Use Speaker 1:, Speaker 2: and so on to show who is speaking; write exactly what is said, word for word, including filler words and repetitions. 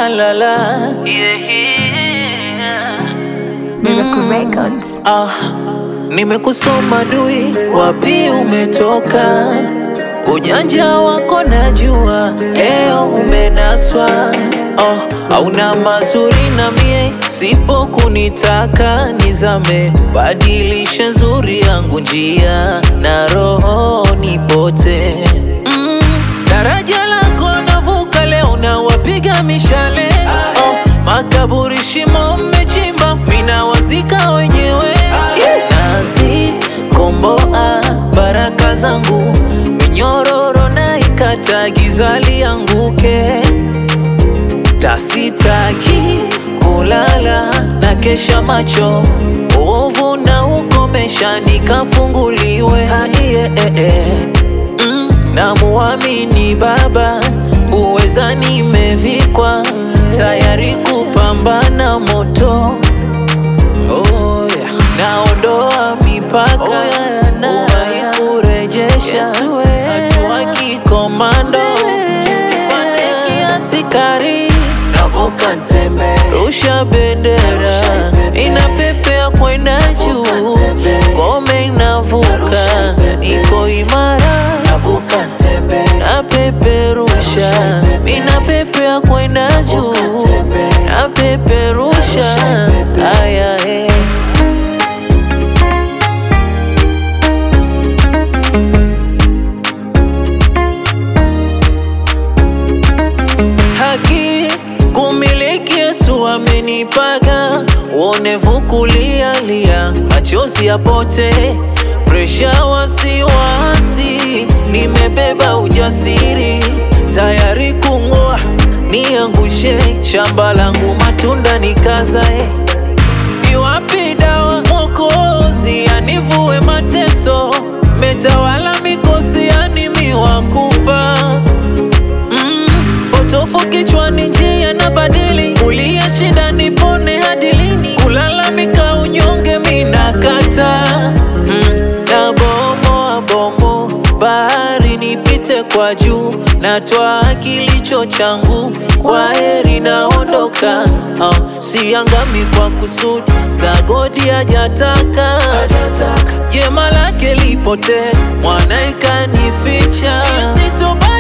Speaker 1: la la la, yeah, yeah.
Speaker 2: Miracle Records.
Speaker 1: Ah, nimekusoma dui, wapi umetoka? Ujanja wako najua, leo umenaswa. Oh, hauna mazuri na mie, sipo kunitaka nizame. Badilisha nzuri yangu njia, na roho nipote. mm, Daraja lako navuka leo, na wapiga mishale. Oh, makaburi shimo mmechimba, mina wazika wenyewe. Nazi komboa baraka zangu, minyororo na ikata giza lianguke. Tasitaki kulala na kesha macho, uovu na ukomesha nikafunguliwe. Aiye, eh, eh. Mm, na muamini Baba, uweza nimevikwa, tayari kupambana moto. Oh, yeah. Naondoa mipaka, oh, yeah, na uwahi kurejesha. Hatua kikomando, pande kiasikari. Navuka ntembe, rusha bendera, inapepea kwenda juu. Ngome inavuka, iko imara. Navuka ntembe, napeperusha, inapepea kwenda juu. Napeperusha, aya, eh. Haki kumiliki Yesu amenipaga, uonevu kulialia, machozi yapote, presha wasiwasi, nimebeba ujasiri, tayari kung'oa niangushe, shamba langu matunda nikazae. Iwapi dawa Mwokozi anivue mateso, metawala mikosi animiwa kufa. mm, Potofu kichwani njia na badili, kulia shida nipone hadi lini? Kulalamika unyonge minakata. mm, Na bomo bomo bahari nipite kwa juu, natwaa kilicho changu, kwa heri naondoka. uh, Siangami kwa kusudi, sagodi hajataka. Jema lake lipote, mwana ikanificha. Sitoba